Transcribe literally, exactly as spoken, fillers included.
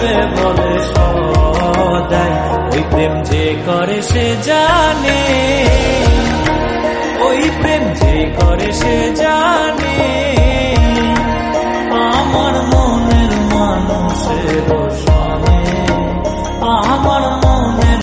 দিবে বলে সদাই, ওই প্রেম যে করে সে জানে, ওই প্রেম যে করে সে জানে।